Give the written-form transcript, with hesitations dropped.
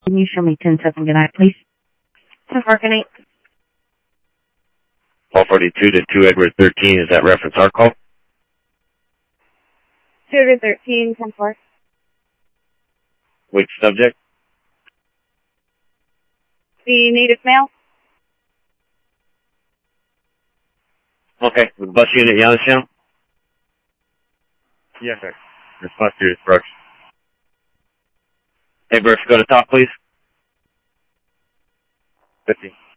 Can you show me 10-7 good night, please? 10-4, good night. 1242 to 2 Edward 13, is that reference our call? 213, 10-4. Which subject? The native male. Okay, with bus unit Youngstown? Yes, sir. Response to your instructions. Hey, Burks, go to top, please. 50.